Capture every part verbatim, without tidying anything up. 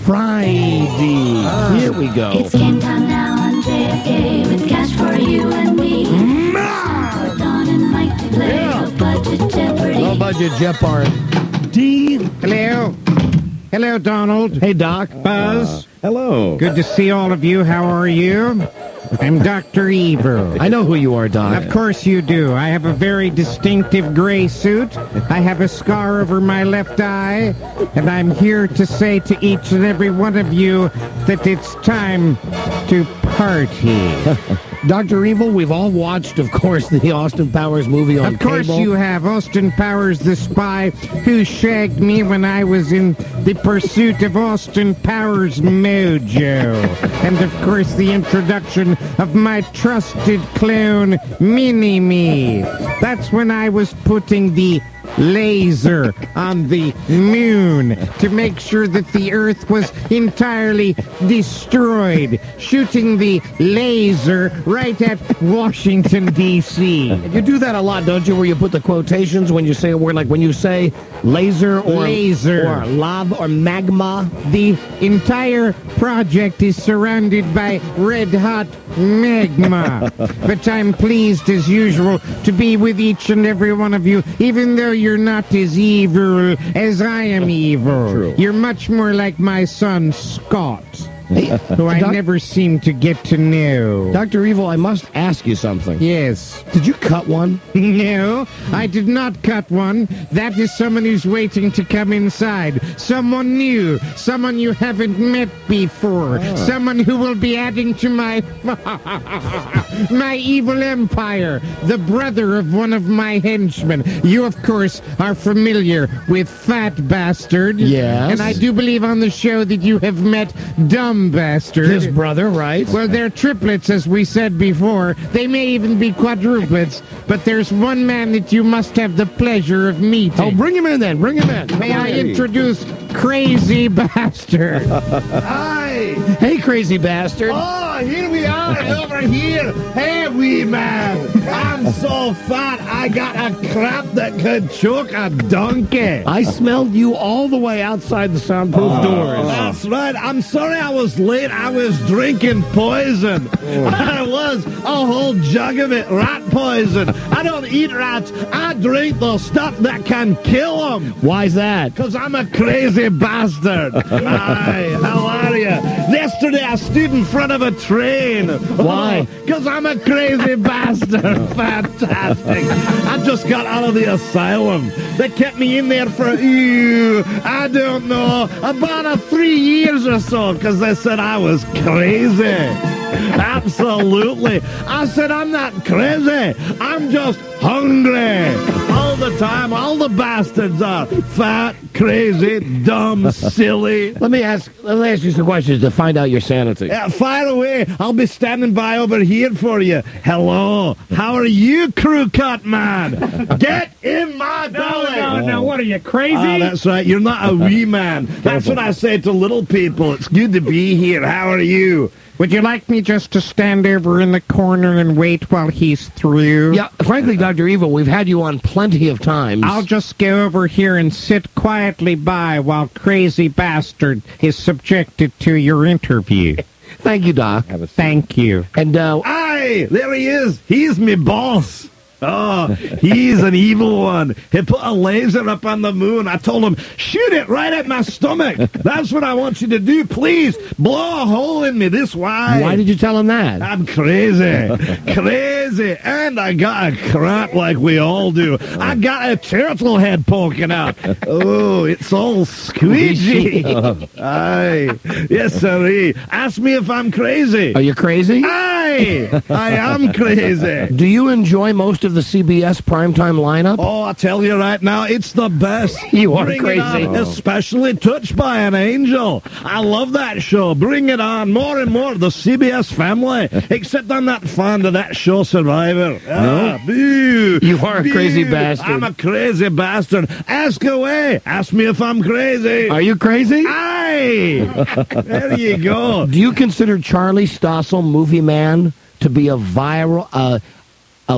Friday. Ah. Here we go. It's game time now on J F K with cash for you and me. For Don and Mike to play Yeah. Low Budget Jeopardy. Low budget Jeopardy. Hello. Hello, Donald. Hey, Doc. Buzz. Uh, hello. Good to see all of you. How are you? I'm Doctor Evil. I know who you are, Doc. Of course you do. I have a very distinctive gray suit. I have a scar over my left eye. And I'm here to say to each and every one of you that it's time to party. Doctor Evil, we've all watched, of course, the Austin Powers movie on Of course cable. you have. Austin Powers, the spy who shagged me when I was in the pursuit of Austin Powers mojo. And, of course, the introduction of my trusted clone, Mini-Me. That's when I was putting the laser on the moon to make sure that the Earth was entirely destroyed, shooting the laser right at Washington, D C You do that a lot, don't you, where you put the quotations when you say a word, like when you say laser or Laser. or lava or magma. The entire project is surrounded by red-hot magma. But I'm pleased, as usual, to be with each and every one of you, even though you're not as evil as I am evil. True. You're much more like my son, Scott, who I Doc- never seem to get to know. Doctor Evil, I must ask you something. Yes. Did you cut one? No, I did not cut one. That is someone who's waiting to come inside. Someone new. Someone you haven't met before. Someone who will be adding to my... my evil empire. The brother of one of my henchmen. You, of course, are familiar with Fat Bastard. Yes. And I do believe on the show that you have met Dumb Bastard. His brother, right? Well, they're triplets, as we said before. They may even be quadruplets, but there's one man that you must have the pleasure of meeting. Oh, bring him in then. Bring him in. May Come I on. introduce Crazy Bastard? Hi! Hey, crazy bastard. Oh, here we are over here. Hey, wee man. I'm so fat, I got a crap that could choke a donkey. I smelled you all the way outside the soundproof doors. That's right. I'm sorry I was late. I was drinking poison. I was a whole jug of it, rat poison. I don't eat rats. I drink the stuff that can kill them. Why's that? Because I'm a crazy bastard. Hi, how are you? Yesterday I stood in front of a train. Why? Because I'm a crazy bastard. Fantastic. I just got out of the asylum. They kept me in there for, ew, I don't know, about a three years or so because they said I was crazy. Absolutely. I said, I'm not crazy. I'm just hungry. All the time, all the bastards are fat, crazy, dumb, silly. Let me ask. Let me ask you some questions to find out your sanity. Yeah, fire away. I'll be standing by over here for you. Hello. How are you, crew cut man? Get in my belly. No, no, what are you, crazy? Ah, that's right. You're not a wee man. That's what I say to little people. It's good to be here. How are you? Would you like me just to stand over in the corner and wait while he's through? Yeah, frankly, Doctor Evil, we've had you on plenty of times. I'll just go over here and sit quietly by while Crazy Bastard is subjected to your interview. Thank you, Doc. Thank you. And uh, Aye, there he is. He's me boss. Oh, he's an evil one. He put a laser up on the moon. I told him, shoot it right at my stomach. That's what I want you to do. Please, blow a hole in me this wide. why did you tell him that? I'm crazy. Crazy. And I got a crap like we all do. I got a turtle head poking out. Oh, it's all squeegee. Aye. Yes, sirree. Ask me if I'm crazy. Are you crazy? Aye. I am crazy. Do you enjoy most of the C B S primetime lineup? Oh, I tell you right now, it's the best. You are Bring crazy. It on, especially Touched by an Angel. I love that show. Bring it on. More and more. The C B S family. Except I'm not fond of that show, Survivor. Ah, boo. You are a Boo. crazy bastard. I'm a crazy bastard. Ask away. Ask me if I'm crazy. Are you crazy? Aye. There you go. Do you consider Charlie Stossel, Movie Man, to be a viral, uh, of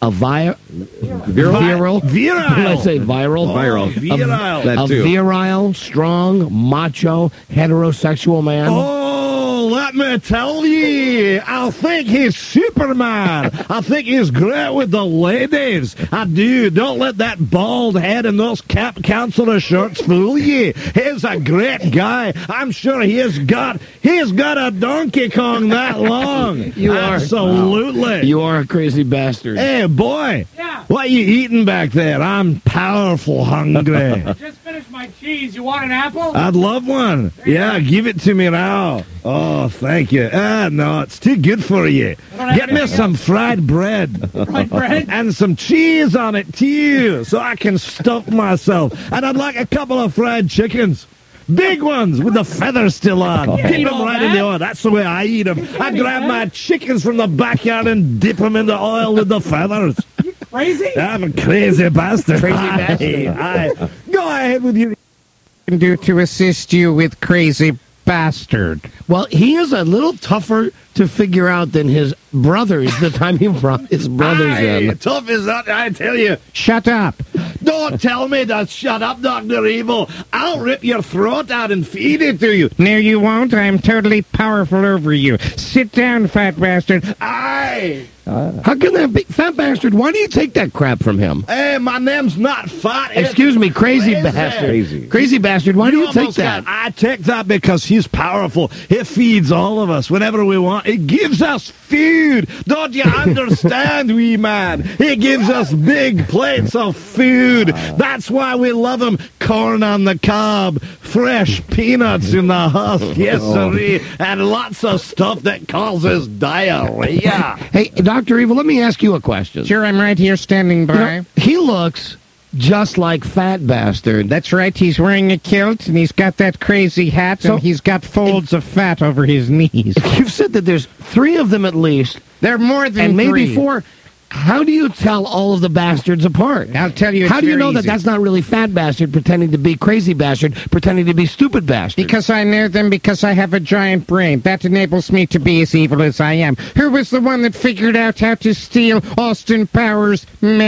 a vi- Virile? viral, Virile. Did I say viral? Viral. Virile. That A too. virile, strong, macho, heterosexual man. Oh, let me tell ye, I think he's Superman. I think he's great with the ladies. I do. Don't let that bald head and those cap counselor shirts fool ye. He's a great guy. I'm sure he has got, he's got a Donkey Kong that long. You are. Absolutely. You are a crazy bastard. Hey, boy. Yeah. What you eating back there? I'm powerful hungry. Just finished my cheese. You want an apple? I'd love one. Yeah, give it to me now. Oh, thank you. Ah, no, it's too good for you. Get me some fried bread. Fried bread? And some cheese on it, too, so I can stuff myself. And I'd like a couple of fried chickens. Big ones with the feathers still on. Eat Keep them all right in that? the oil. That's the way I eat them. I grab my chickens from the backyard and dip them in the oil with the feathers. Crazy? I'm a crazy bastard. Crazy Aye, bastard. aye. Go ahead with your... Can do to assist you with crazy bastard. Well, he is a little tougher to figure out than his brothers the time he brought his brothers Aye, in. tough is that, I tell you. Shut up. Don't tell me to shut up, Doctor Evil. I'll rip your throat out and feed it to you. No, you won't. I'm totally powerful over you. Sit down, fat bastard. Aye. How can that be? Fat bastard, why do you take that crap from him? Hey, my name's not fat. it's Excuse me, crazy lazy. bastard. Crazy. Crazy bastard, why do you take almost that? got- I take that because he's powerful. He feeds all of us whenever we want. It gives us food. Don't you understand, wee man? He gives us big plates of food. That's why we love him. Corn on the cob, fresh peanuts in the husk, yes, sirree, and lots of stuff that causes diarrhea. Hey, Doctor Evil, let me ask you a question. Sure, I'm right here standing You by. know, he looks just like Fat Bastard. That's right. He's wearing a kilt, and he's got that crazy hat, So- and he's got folds of fat over his knees. You've said that there's three of them at least, They're more than and maybe three. four. How do you tell all of the bastards apart? I'll tell you. It's How do you very know that easy. that's not really Fat Bastard pretending to be Crazy Bastard, pretending to be Stupid Bastard? Because I know them because I have a giant brain. That enables me to be as evil as I am. Who was the one that figured out how to steal Austin Powers'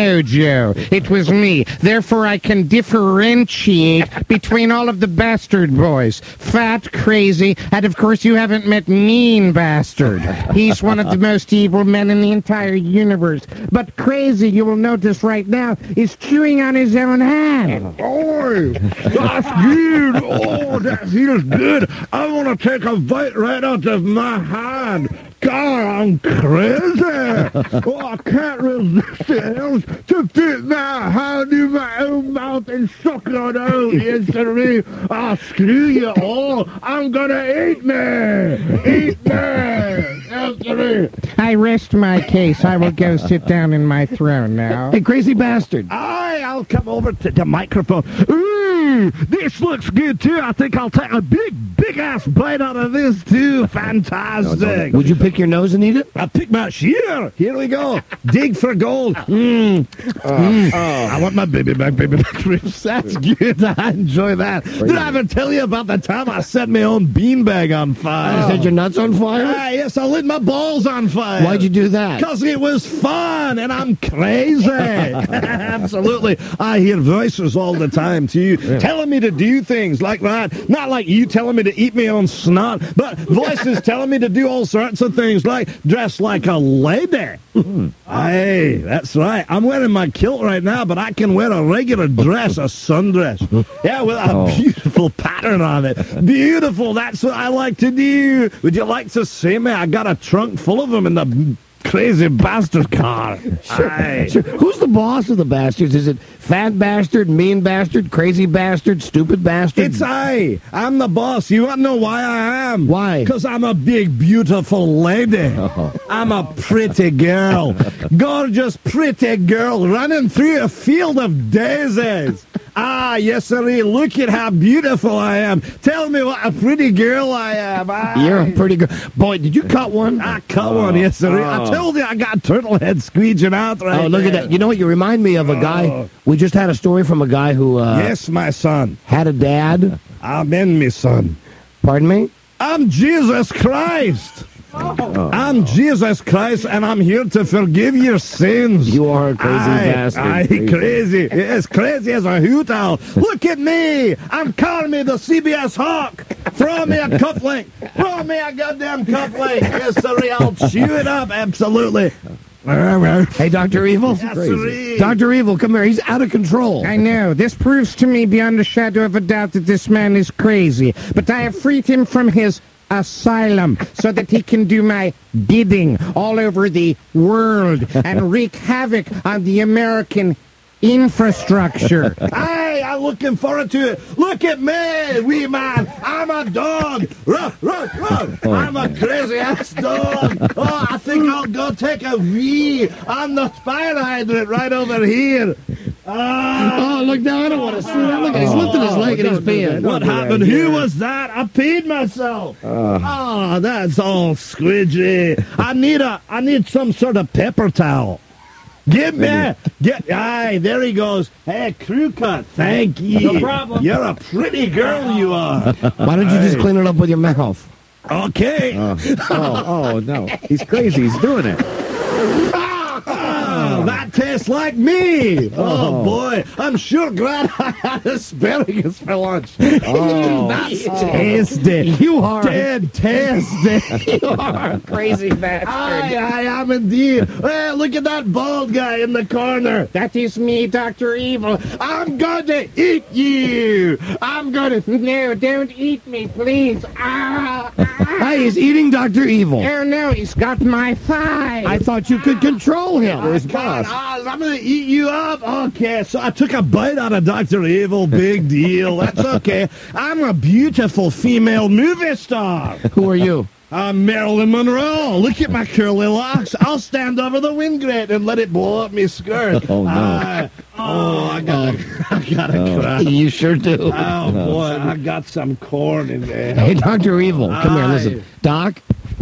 mojo? It was me. Therefore, I can differentiate between all of the bastard boys. Fat, crazy, and of course you haven't met Mean Bastard. He's one of the most evil men in the entire universe. But Crazy, you will notice right now, is chewing on his own hand. Oh, that's good. Oh, that feels good. I want to take a bite right out of my hand. God, I'm crazy. Oh, I can't resist the urge to fit my hand in my own mouth and suck it out. Yes, sirree. I'll screw you all. I'm gonna eat me. Eat me. Yes, sirree. I rest my case. I will go sit down in my throne now. Hey, Crazy Bastard. Aye, I'll come over to the microphone. Ooh, this looks good too. I think I'll take a big, big ass bite out of this too. Fantastic. Would you pick your nose and eat it? I'll pick my here. Here we go. Dig for gold. Mm. Mm. I want my baby back, baby back ribs. That's good. I enjoy that. Did I ever tell you about the time I set my own beanbag on fire? You set your nuts on fire? Ah, yes, I lit my balls on fire. Why'd you do that? Because it was fun, and I'm crazy. Absolutely. I hear voices all the time, too, telling me to do things like that. Not like you telling me to eat my own snot, but voices telling me to do all sorts of things, like dress like a lady. Hey, that's right. I'm wearing my kilt right now, but I can wear a regular dress, a sundress. Yeah, with a beautiful pattern on it. Beautiful. That's what I like to do. Would you like to see me? I got a trunk full of them in the Crazy Bastard car. Aye. Sure. Who's the boss of the bastards? Is it Fat Bastard, Mean Bastard, Crazy Bastard, Stupid Bastard? It's I. I'm the boss. You want to know why I am? Why? Because I'm a big, beautiful lady. I'm a pretty girl. Gorgeous, pretty girl running through a field of daisies. Ah, yes, sirree. Look at how beautiful I am. Tell me what a pretty girl I am. Aye. You're a pretty good boy. Did you cut one? I cut one, yes, sirree. I told you I got turtle head squeeging out right Oh, look at there. that. You know what? You remind me of a guy. We just had a story from a guy who uh, Yes, my son. had a dad. Amen, me son. Pardon me? I'm Jesus Christ. I'm Jesus Christ, and I'm here to forgive your sins. You are a crazy Aye, bastard. Aye, crazy. As crazy as a hoot owl. Look at me. I'm Carmy, the C B S Hawk. Throw me a cufflink. Throw me a goddamn cufflink. Yes, sir. I'll chew it up. Absolutely. Hey, Doctor Evil. Yes, sir. Doctor Evil, come here. He's out of control. I know. This proves to me beyond a shadow of a doubt that this man is crazy. But I have freed him from his asylum so that he can do my bidding all over the world and wreak havoc on the American infrastructure. Aye, I'm looking forward to it. Look at me, wee man. I'm a dog. Ruff, ruff, ruff. I'm a crazy-ass dog. Oh, I think I'll go take a wee on the fire hydrant right over here. Ah. Oh, look, now I don't want to see that. Look, he's lifting his leg and he's peeing. What happened? Who was that? I peed myself. Oh, that's all squidgy. I need a, I need some sort of pepper towel. Give me, get, aye, there he goes. Hey, crew cut, thank you. No problem. You're a pretty girl, you are. Why don't you just clean it up with your mouth? Okay. Oh, oh, oh, no. He's crazy. He's doing it. Oh, that tastes like me. Oh, boy. I'm sure glad I had asparagus for lunch. Oh. That's tasty. You are. Dead tasty. You are a crazy bastard. Aye, I am indeed. Hey, look at that bald guy in the corner. That is me, Doctor Evil. I'm going to eat you. I'm gonna... No, don't eat me, please. Ah, ah. Hey, he's eating Doctor Evil. Oh, no, he's got my thigh. I thought you could control him. God, ah, I'm going to eat you up. Okay, so I took a bite out of Doctor Evil. Big deal. That's okay. I'm a beautiful female movie star. Who are you? I'm Marilyn Monroe. Look at my curly locks. I'll stand over the wind grate and let it blow up my skirt. Oh, no. Ah, oh, I got I got a cry. You sure do. Oh, boy, I got some corn in there. Hey, Doctor Evil, come here, Aye. listen. Doc?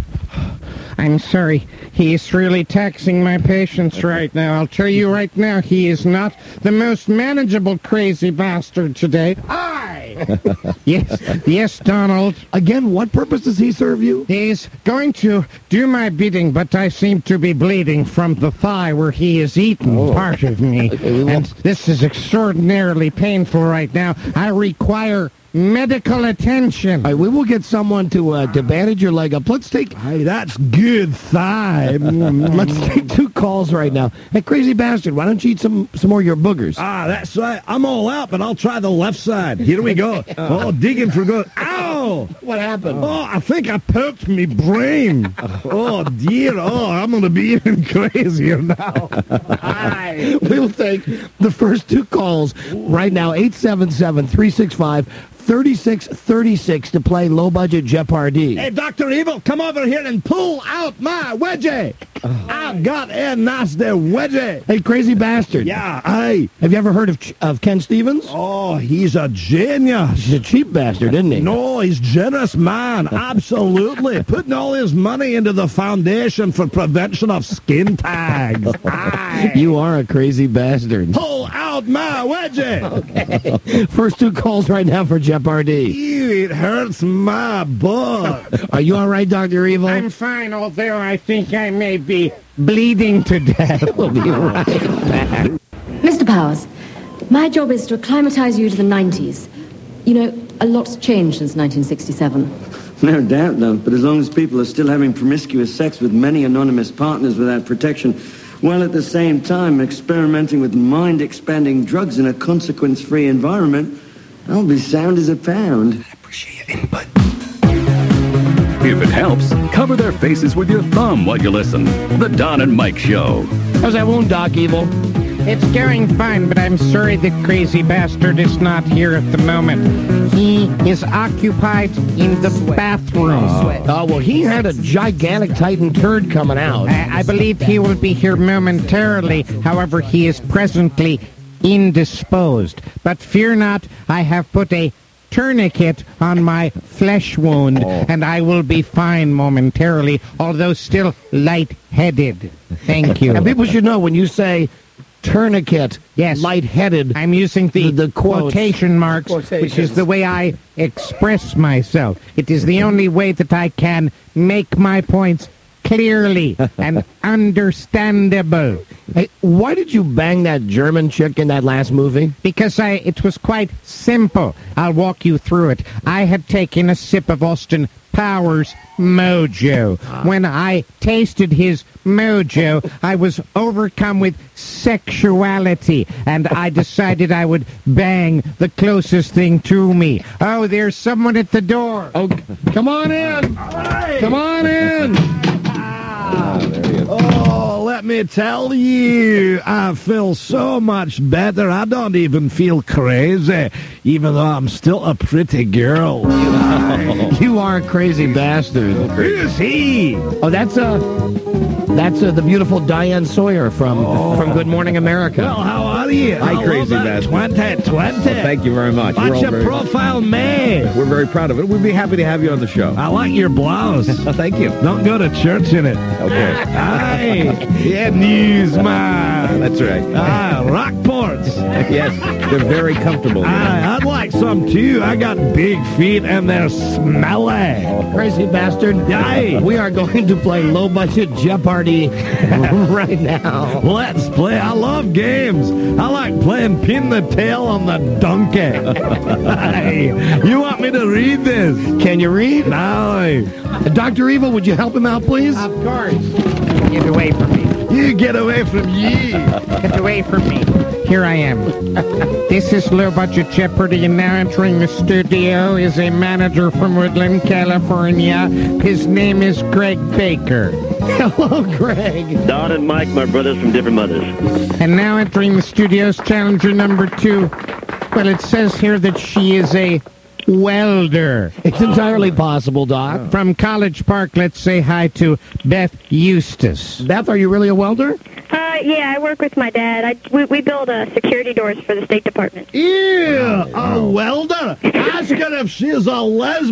I'm sorry. He is really taxing my patience right now. I'll tell you right now, he is not the most manageable crazy bastard today. I! yes, yes, Donald. Again, what purpose does he serve you? He's going to do my bidding, but I seem to be bleeding from the thigh where he has eaten part of me. we And this is extraordinarily painful right now. I require medical attention. All right, we will get someone to uh, to bandage your leg up. Let's take Hey, that's good thigh. let's take two calls right now. Hey, crazy bastard, why don't you eat some some more of your boogers? Ah, that's right. I'm all out, but I'll try the left side. Here we go. Oh, digging for good. Ow! What happened? Oh, I think I poked me brain. Oh, dear. Oh, I'm going to be even crazier now. Aye. We'll take the first two calls right now. eight seven seven, three six five, three six three six to play Low Budget Jeopardy. Hey, Doctor Evil, come over here and pull out my wedgie. I've got a nasty wedgie. Hey, crazy bastard. Yeah, aye. Have you ever heard of Ch- of Ken Stevens? Oh, he's a genius. He's a cheap bastard, isn't he? No, he's generous man. Absolutely. Putting all his money into the Foundation for Prevention of Skin Tags. Aye. You are a crazy bastard. Pull out my wedgie. First two calls right now for Jeopardy. Ew, it hurts my butt. Are you all right, Doctor Evil? I'm fine, although I think I may be bleeding to death. We'll be right back. Mister Powers, my job is to acclimatize you to the nineties. You know, a lot's changed since nineteen sixty-seven. No doubt, love, but as long as people are still having promiscuous sex with many anonymous partners without protection, while at the same time experimenting with mind-expanding drugs in a consequence-free environment, I'll be sound as a pound. If it helps, cover their faces with your thumb while you listen. The Don and Mike Show. How's that wound, Doc Evil? It's going fine, but I'm sorry the crazy bastard is not here at the moment. He is occupied in the bathroom. Oh, well, he had a gigantic Titan turd coming out. I, I believe he will be here momentarily. However, he is presently indisposed. But fear not, I have put a tourniquet on my flesh wound, and I will be fine momentarily, although still light-headed. Thank you. And people should know when you say tourniquet, Yes. lightheaded. I'm using the, The- the quotes. quotation marks, which Quotations. is the way I express myself. It is the only way that I can make my points clearly and understandable. Hey, why did you bang that German chick in that last movie? Because I, it was quite simple. I'll walk you through it. I had taken a sip of Austin Powers Mojo. When I tasted his mojo, I was overcome with sexuality, and I decided I would bang the closest thing to me. Oh, there's someone at the door. Oh, come on in. Come on in. Oh, let me tell you, I feel so much better. I don't even feel crazy, even though I'm still a pretty girl. You are a crazy bastard. Who's he? Oh, that's uh, that's uh, the beautiful Diane Sawyer from from Good Morning America. Well, how are you? Hi, I crazy love that bastard. twenty twenty. Well, thank you very much. We're Watch all your very, profile, man. we're very proud of it. We'd be happy to have you on the show. I like your blouse. Thank you. Don't go to church in it. Okay. Aye. Yeah, newsman. That's right. Ah, Rockports. Yes, they're very comfortable. Aye, I'd like some too. I got big feet and they're smelly. Crazy bastard. Aye. We are going to play low budget Jeopardy right now. Let's play. I love games. I like playing pin the tail on the donkey. Aye. You want me to read this? Can you read? Aye. Doctor Evil, would you help him out, please? Of course. Get away from me. You get away from ye. Get away from me. Here I am. This is Low Budget Jeopardy, and now entering the studio is a manager from Woodland, California. His name is Greg Baker. Hello, Greg. Don and Mike, my brothers from different mothers. And now entering the studio's challenger number two. Well, it says here that she is a welder. It's entirely possible, Doc. From College Park, let's say hi to Beth Eustace. Beth, are you really a welder? Uh, yeah, I work with my dad. I, we, we build uh, security doors for the State Department. Ew, a welder? Ask her if she's a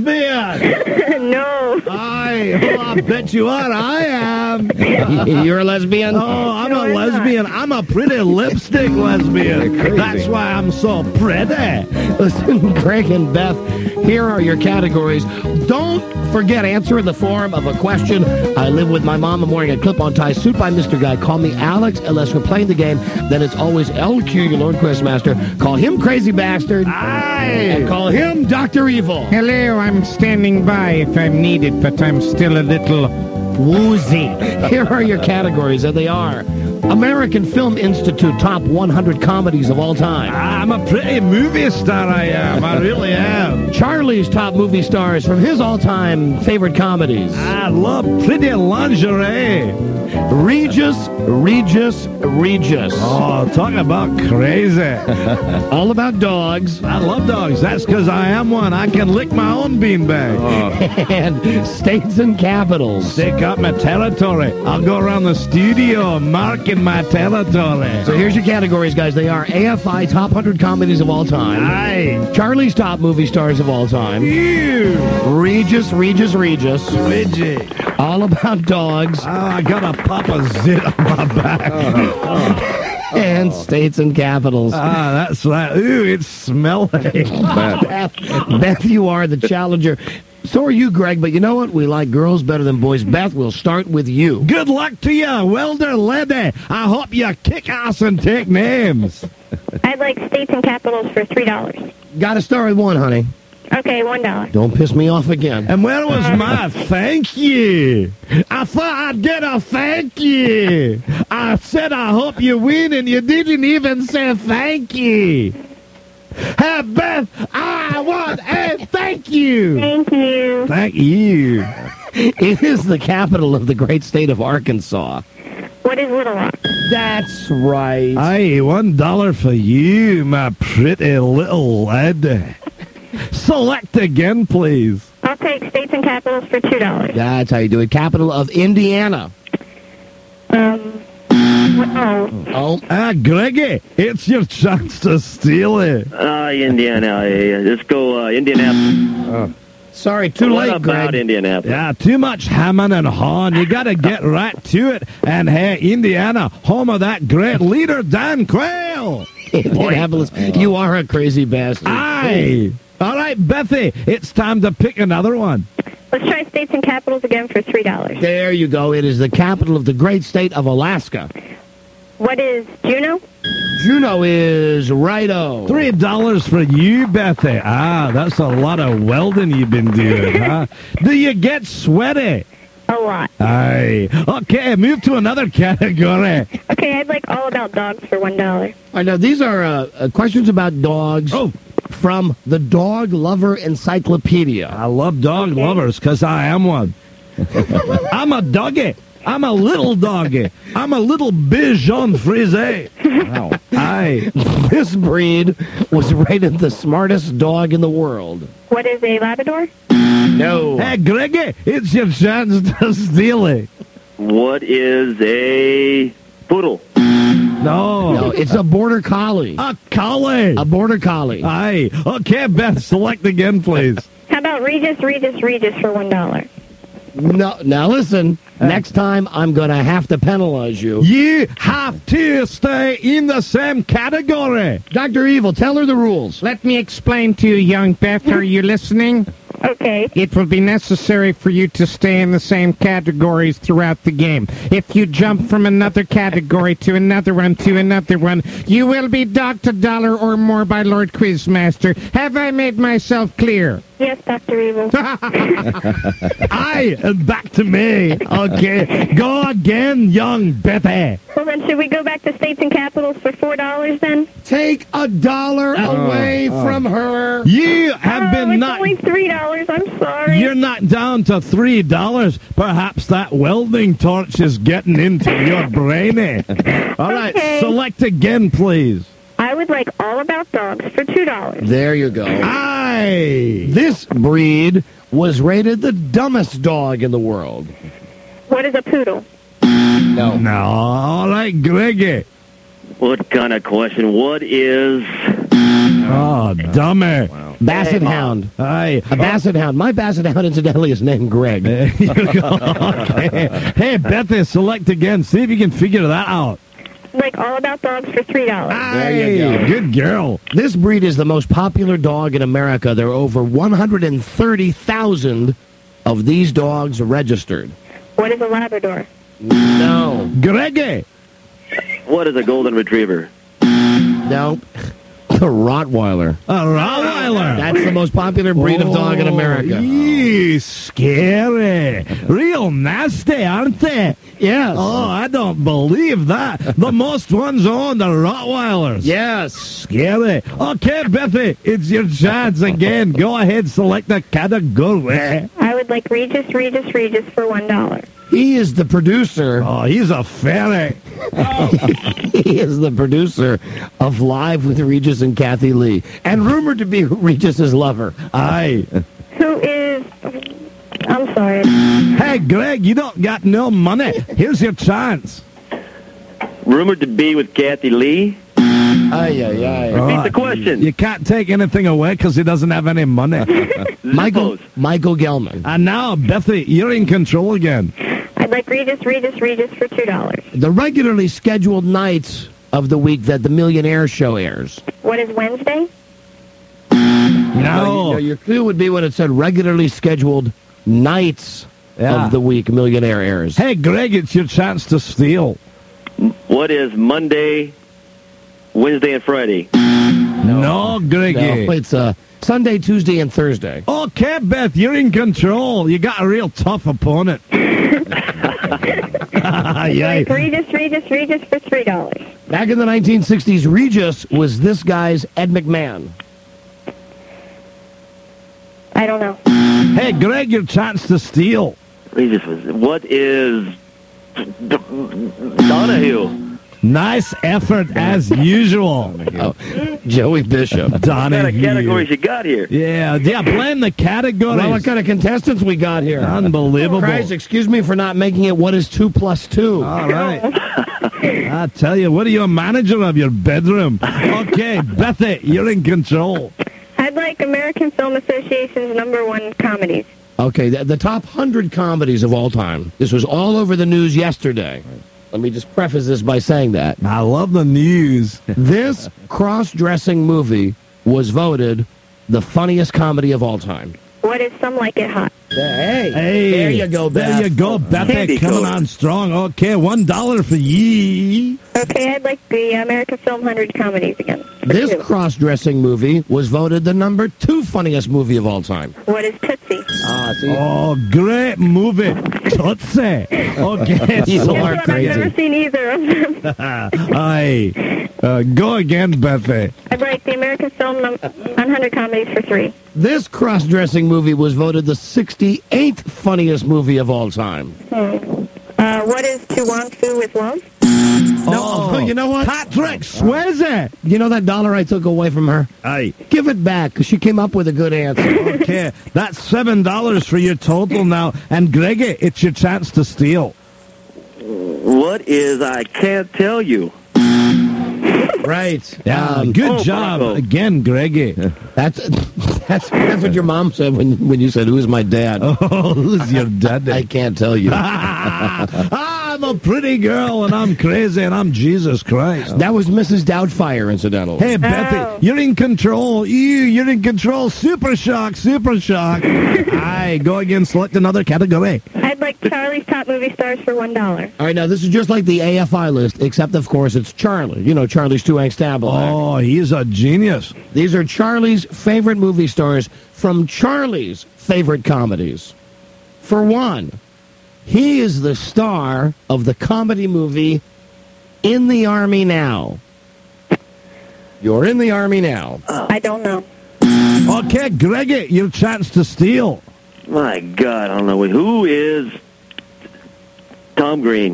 lesbian. No. Aye, well, I bet you are. I am. You're a lesbian? Oh, I'm No, a I'm lesbian. I'm a pretty lipstick lesbian. You're crazy. That's why I'm so pretty. Listen, Greg and Beth, here are your categories. Don't forget, answer in the form of a question. I live with my mom. I'm wearing a clip-on tie suit by Mister Guy. Call me Alex, unless we're playing the game. Then it's always L Q, your Lord Quizmaster. Call him Crazy Bastard. Aye. And call him Doctor Evil. Hello, I'm standing by if I'm needed, but I'm still a little woozy. Here are your categories, and they are American Film Institute top one hundred comedies of all time. I'm a pretty movie star, I am. I really am. Charlie's top movie stars from his all-time favorite comedies. I love pretty lingerie. Regis, Regis, Regis. Oh, talk about crazy. All about dogs. I love dogs. That's because I am one. I can lick my own beanbag. And states and capitals. Stick up my territory. I'll go around the studio marking my territory. So here's your categories, guys. They are A F I top one hundred comedies of all time. Aye. Charlie's top movie stars of all time. Ew. Regis, Regis, Regis. Widget. All about dogs. Oh, I got a Papa Zit on my back. And states and capitals. Ah, that's right. Ooh, it's smelly. Beth, Beth, you are the challenger. So are you, Greg, but you know what? We like girls better than boys. Beth, we'll start with you. Good luck to you, welder lady. I hope you kick ass and take names. I'd like states and capitals for three dollars. Got to start with one, honey. Okay, one dollar. Don't piss me off again. And where was my thank you? I thought I'd get a thank you. I said I hope you win, and you didn't even say thank you. Hey, Beth, I want a thank you. Thank you. Thank you. It is the capital of the great state of Arkansas. What is Little Rock? That's right. Aye, one dollar for you, my pretty little lad. Select again, please. I'll take states and capitals for two dollars. That's how you do it. Capital of Indiana. Um, oh. Oh. Ah, Greggy, it's your chance to steal it. Uh, Indiana. Uh, let's go uh, Indianapolis. Sorry, too what late, about Greg. Indianapolis? Yeah, too much hamming and hawing. You got to get right to it. And hey, Indiana, home of that great leader, Dan Quayle. Indianapolis, you are a crazy bastard. Aye. All right, Bethy, it's time to pick another one. Let's try states and capitals again for three dollars. There you go. It is the capital of the great state of Alaska. What is Juneau? Juneau is righto. Three dollars for you, Bethy. Ah, that's a lot of welding you've been doing, huh? Do you get sweaty? A lot. Aye. Okay, move to another category. Okay, I'd like all about dogs for one dollar. I know these are uh, uh, questions about dogs. Oh. From the Dog Lover Encyclopedia. I love dog lovers because I am one. I'm a doggy. I'm a little doggy. I'm a little Bichon Frise. Wow. Aye. This breed was rated the smartest dog in the world. What is a Labrador? No. Hey, Greggy, it's your chance to steal it. What is a poodle? No. No, it's a Border Collie. A collie. A Border Collie. Aye. Okay, Beth, select again, please. How about Regis, Regis, Regis for one dollar? No, now listen. Next time, I'm going to have to penalize you. You have to stay in the same category. Doctor Evil, tell her the rules. Let me explain to you, young Beth. Are you listening? Okay. It will be necessary for you to stay in the same categories throughout the game. If you jump from another category to another one to another one, you will be docked a dollar or more by Lord Quizmaster. Have I made myself clear? Yes, Doctor Evil. Aye, and back to me. Okay, go again, young Betty. Well, then, should we go back to states and capitals for four dollars then? Take a dollar away from her. You have oh, been it's knocked. only three dollars. I'm sorry. You're knocked down to three dollars. Perhaps that welding torch is getting into your brainy. All right, Okay. select again, please. I would like all about dogs for two dollars. There you go. Aye. This breed was rated the dumbest dog in the world. What is a poodle? No. No, all right, Greggy. What kind of question? What is... Oh, dummy. Basset Hound. Aye. A Basset Hound. My Basset Hound, incidentally, is named Greg. There you go. Okay. Hey, Bethy, select again. See if you can figure that out. Like all about dogs for three dollars. There you go. Good girl. This breed is the most popular dog in America. There are over one hundred thirty thousand of these dogs registered. What is a Labrador? No. Greggy. What is a golden retriever? No. A Rottweiler. A Rottweiler. That's the most popular breed of dog in America. Eee, scary. Real nasty, aren't they? Yes. Oh, I don't believe that. The most ones own the Rottweilers. Yes. Scary. Okay, Bethy, it's your chance again. Go ahead, select the category. I would like Regis, Regis, Regis for one dollar. He is the producer. Oh, he's a fairy. He is the producer of Live with Regis and Kathy Lee, and rumored to be Regis's lover. Aye. Who is... I'm sorry. Hey, Greg, you don't got no money. Here's your chance. Rumored to be with Kathy Lee? Ay, ay, ay. Repeat the question. You can't take anything away because he doesn't have any money. Michael, Zippos. Michael Gelman. And now, Bethy, you're in control again. I'd like Regis, Regis, Regis for two dollars. The regularly scheduled nights of the week that the Millionaire Show airs. What is Wednesday? No, you No. know, your clue would be when it said regularly scheduled nights Yeah. of the week Millionaire airs. Hey, Greg, it's your chance to steal. What is Monday, Wednesday, and Friday? No, Greggy. No, it's uh, Sunday, Tuesday, and Thursday. Okay, Beth, you're in control. You got a real tough opponent. Yay. Like Regis, Regis, Regis for three dollars. Back in the nineteen sixties, Regis was this guy's Ed McMahon. I don't know. Hey, Greg, your chance to steal. Regis was... What is... D- Donahue? Nice effort, as usual. Oh, Joey Bishop. What kind of Donahue. categories you got here? Yeah, yeah, blame the categories. Well, what kind of contestants we got here? Unbelievable. Christ, excuse me for not making it what is two plus two. All right. I tell you, what are you, a manager of your bedroom? Okay, Bethy, you're in control. I'd like like American Film Association's number one comedies. Okay, the, the top one hundred comedies of all time. This was all over the news yesterday. Let me just preface this by saying that. I love the news. This cross-dressing movie was voted the funniest comedy of all time. What is Some Like It Hot? Hey, Hey, there you go, Beth. There you go, Beth. Candy Coming code. on strong. Okay, one dollar for ye. Okay, I'd like the American Film one hundred comedies again. For This two. cross-dressing movie was voted the number two funniest movie of all time. What is Tootsie? Ah, see? Oh, great movie. Tootsie. Okay, You so are But I've crazy. never seen either of them. Aye. Uh, go again, Bethy. I'd like the American Film num- one hundred comedies for three. This cross-dressing movie was voted the sixty-eighth funniest movie of all time. Hmm. Uh, what is To Want Fu With Love? No, you know what? Patrick Swayze. You know that dollar I took away from her? Aye. Give it back, because she came up with a good answer. Okay, that's seven dollars for your total now. And Greggy, it's your chance to steal. What is I Can't Tell You? Right. Yeah, Um, good oh, job bravo. again, Greggy. That's that's that's what your mom said when when you said, "Who's my dad?" Oh, who's your daddy? I can't tell you. I'm a pretty girl, and I'm crazy, and I'm Jesus Christ. That was Missus Doubtfire, incidentally. Hey, Bethy, Oh. you're in control. You, you're in control. Super shock, super shock. Aye, go again, select another category. I'd like Charlie's Top Movie Stars for one dollar. All right, now this is just like the A F I list, except of course it's Charlie. You know, Charlie's Two Angstabile. Oh, he's a genius. These are Charlie's favorite movie stars from Charlie's favorite comedies. For one, he is the star of the comedy movie In the Army Now. You're in the Army now. I don't know. Okay, Greggy, your chance to steal. My God, I don't know. Who is Tom Green?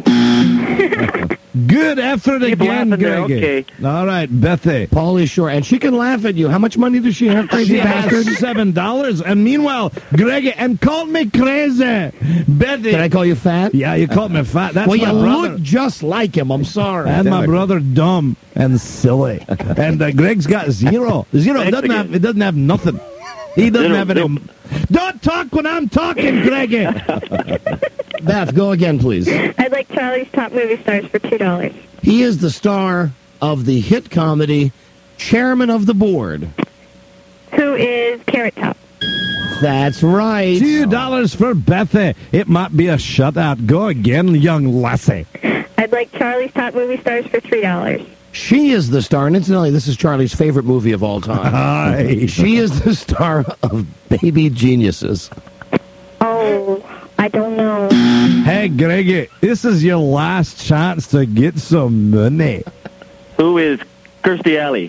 Good effort Keep again, laughing there, Greggy. okay. All right, Bethy. Paulie Shore. And she can laugh at you. How much money does she have, crazy She bastard? has seven dollars, and meanwhile, Greggy, and called me crazy. Bethy. Did I call you fat? Yeah, you called me fat. That's Well, my you brother. look just like him. I'm sorry. And my brother dumb and silly. And uh, Greg's got zero. Zero. He doesn't have, he doesn't have nothing. He doesn't Zero, have any. Don't talk when I'm talking, Greggy. Beth, go again, please. I'd like Charlie's Top Movie Stars for two dollars. He is the star of the hit comedy Chairman of the Board. Who is Carrot Top? That's right. Two dollars for Bethy. It might be a shutout. Go again, young lassie. I'd like Charlie's Top Movie Stars for three dollars. She is the star, and incidentally, this is Charlie's favorite movie of all time. Aye. She is the star of Baby Geniuses. Oh, I don't know. Hey, Greggy, this is your last chance to get some money. Who is Kirstie Alley?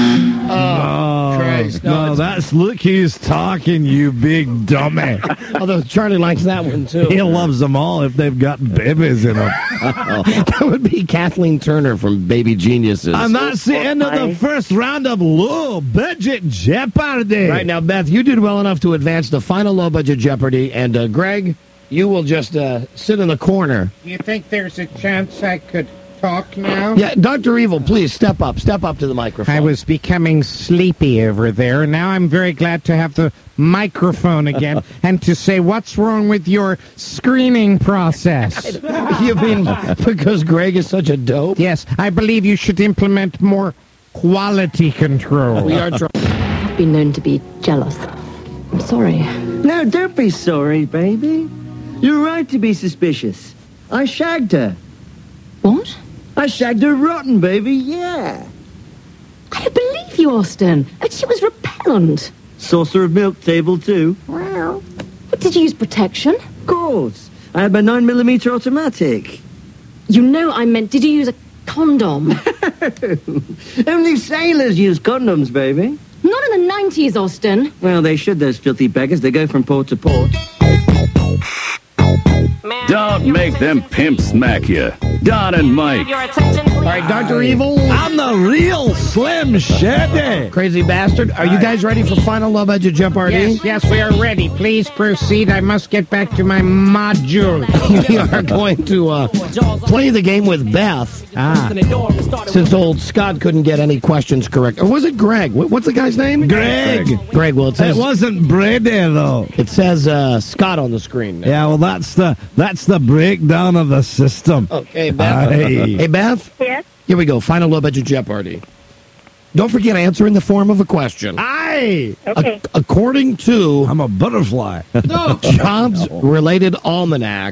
Oh, Christ. No, no, it's- that's look who's talking, you big dummy. Although Charlie likes that one, too. He loves them all if they've got babies in them. That would be Kathleen Turner from Baby Geniuses. And that's the end of the first round of Low Budget Jeopardy. Right now, Beth, you did well enough to advance the final low-budget Jeopardy, and uh, Greg, you will just uh, sit in the corner. Do you think there's a chance I could talk now? Yeah, Doctor Evil, please step up. Step up to the microphone. I was becoming sleepy over there. Now I'm very glad to have the microphone again and to say what's wrong with your screening process. You mean because Greg is such a dope? Yes, I believe you should implement more quality control. We are trying. I've been known to be jealous. I'm sorry. No, don't be sorry, baby. You're right to be suspicious. I shagged her. What? I shagged her rotten, baby, yeah. I don't believe you, Austin. Oh, she was repellent. Saucer of milk, table two. Well, what, did you use protection? Of course. I had my nine millimeter automatic. You know I meant, did you use a condom? Only sailors use condoms, baby. Not in the nineties, Austin. Well, they should, those filthy beggars. They go from port to port. Don't make them pimps smack you. Don and Mike. Your attention, please. right, Doctor Evil. I'm the real Slim Shady. Crazy Bastard. Are you guys ready for Final Low Budget Jeopardy? Yes, yes, we are ready. Please proceed. I must get back to my module. We are going to uh, play the game with Beth. Ah. Since old Scott couldn't get any questions correct. Or was it Greg? What- What's the guy's name? Greg. Greg, well, it says, It wasn't Brady, though. it says uh, Scott on the screen now. Yeah, well, that's the that's the breakdown of the system. Okay, Beth. Aye. Hey, Beth. Yes? Here we go. Final Low Budget Jeopardy. Don't forget, answer in the form of a question. Aye. Okay. A- according to I'm a butterfly. Jobs-Related Almanac,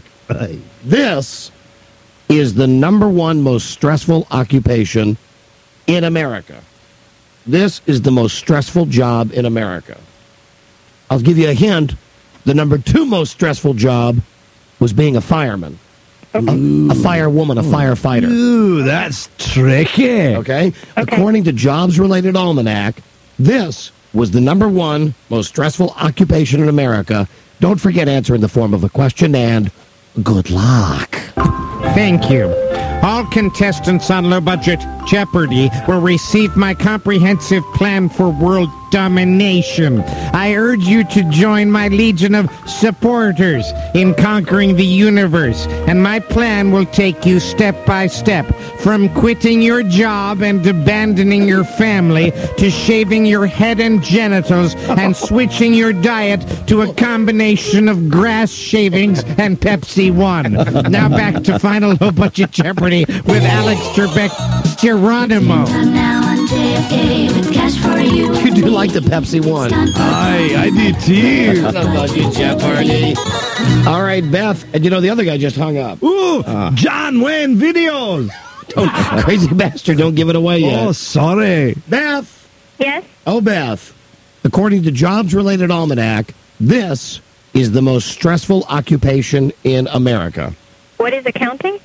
this is the number one most stressful occupation in America. This is the most stressful job in America. I'll give you a hint. The number two most stressful job was being a fireman. A, a firewoman, a firefighter. Ooh, that's tricky. Okay? According to Jobs-Related Almanac, this was the number one most stressful occupation in America. Don't forget, answer in the form of a question, and good luck. Thank you. All contestants on Low Budget Jeopardy will receive my comprehensive plan for world domination. I urge you to join my legion of supporters in conquering the universe, and my plan will take you step by step from quitting your job and abandoning your family to shaving your head and genitals and switching your diet to a combination of grass shavings and Pepsi One. Now back to Final Low Budget Jeopardy with Alex Trebek Geronimo. I'm now on J F K with cash for you. You do like the Pepsi One. Aye, I do too. Budget Jeopardy. All right, Beth. And you know, the other guy just hung up. Ooh, John Wayne videos. Don't, crazy bastard, don't give it away yet. Oh, sorry. Beth. Yes? Oh, Beth. According to Jobs-Related Almanac, this is the most stressful occupation in America. What is accounting?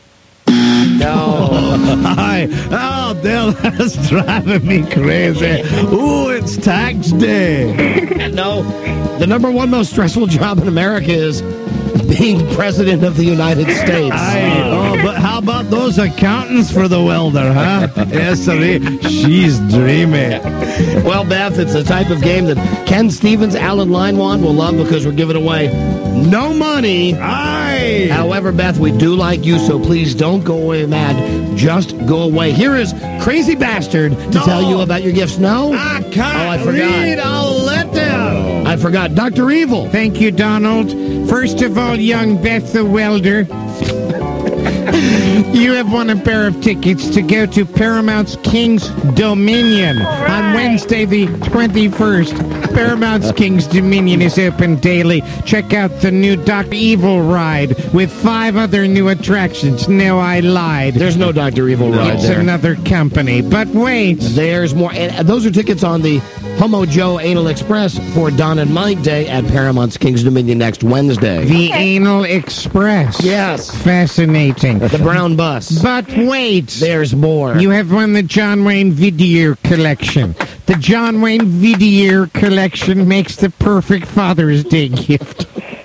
No. Aye. Oh, Dale, that's driving me crazy. Ooh, it's tax day. No. The number one most stressful job in America is being president of the United States. Aye. Oh, but how about those accountants for the welder, huh? Yes, sir. She's dreamy. Well, Beth, it's the type of game that Ken Stevens, Alan Linewan will love because we're giving away no money. Aye. However, Beth, we do like you, so please don't go away mad. Just go away. Here is Crazy Bastard to No. tell you about your gifts. No? I can't Oh, I forgot. read a letter. I forgot. Doctor Evil. Thank you, Donald. First of all, young Beth the Welder, you have won a pair of tickets to go to Paramount's King's Dominion on Wednesday the twenty-first. Paramount's King's Dominion is open daily. Check out the new Doctor Evil ride with five other new attractions. No, I lied. There's no Doctor Evil ride It's there. another company. But wait. There's more. And those are tickets on the Homo Joe Anal Express for Don and Mike Day at Paramount's King's Dominion next Wednesday. The Anal Express. Yes. Fascinating. The brown bus. But wait. There's more. You have won the John Wayne Video Collection. The John Wayne Video Collection makes the perfect Father's Day gift.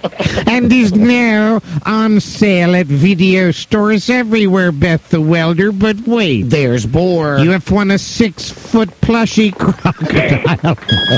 And is now on sale at video stores everywhere, Beth the Welder. But wait. There's more. You have won a six-foot plushie crocodile.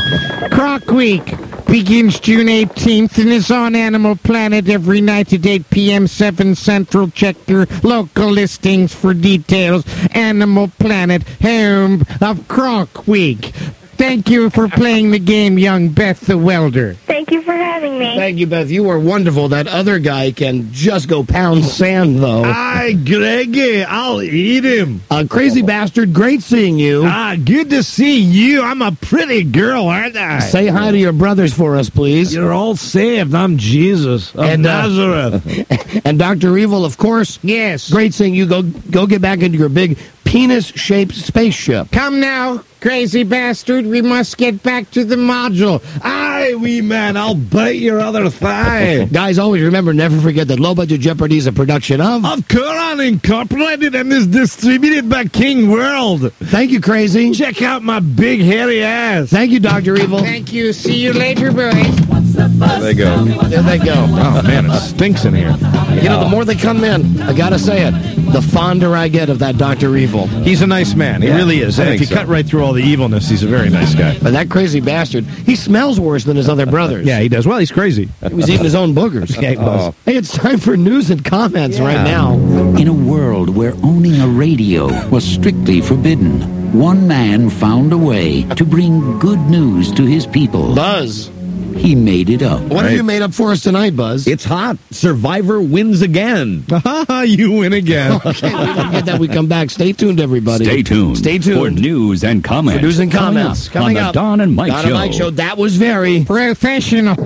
Croc Week begins June eighteenth and is on Animal Planet every night at eight p.m. seven Central. Check your local listings for details. Animal Planet, home of Croc Week. Thank you for playing the game, young Beth the Welder. Thank you for having me. Thank you, Beth. You were wonderful. That other guy can just go pound sand, though. Aye, Greggy, I'll eat him. Uh, crazy bastard, great seeing you. Ah, good to see you. I'm a pretty girl, aren't I? Say hi to your brothers for us, please. You're all saved. I'm Jesus of And, uh, Nazareth. And Doctor Evil, of course. Yes. Great seeing you. Go, go get back into your big penis-shaped spaceship. Come now, crazy bastard. We must get back to the module. Aye, wee man, I'll bite your other thigh. Guys, always remember, never forget that Low Budget Jeopardy is a production of... Of Quran Incorporated and is distributed by King World. Thank you, Crazy. Check out my big hairy ass. Thank you, Doctor Evil. Thank you. See you later, boys. There they go. There they go. Oh, man, it stinks in here. You know, the more they come in, I gotta say it, the fonder I get of that Doctor Evil. He's a nice man. He Yeah, really is. I And if think you so. cut right through all the evilness, he's a very nice guy. But that crazy bastard, he smells worse than his other brothers. Yeah, he does. Well, he's crazy. He was eating his own boogers. Yeah, he was. Oh. Hey, it's time for news and comments right now. In a world where owning a radio was strictly forbidden, one man found a way to bring good news to his people. Buzz, He made it up. what have you made up for us tonight, Buzz? It's hot. Survivor wins again. You win again. Okay, we don't get that. We come back. Stay tuned, everybody. Stay tuned. Stay For tuned. news and comments. For news and Coming comments. up Coming on up. the Don and Mike Don Show. and Mike Show. That was very Professional.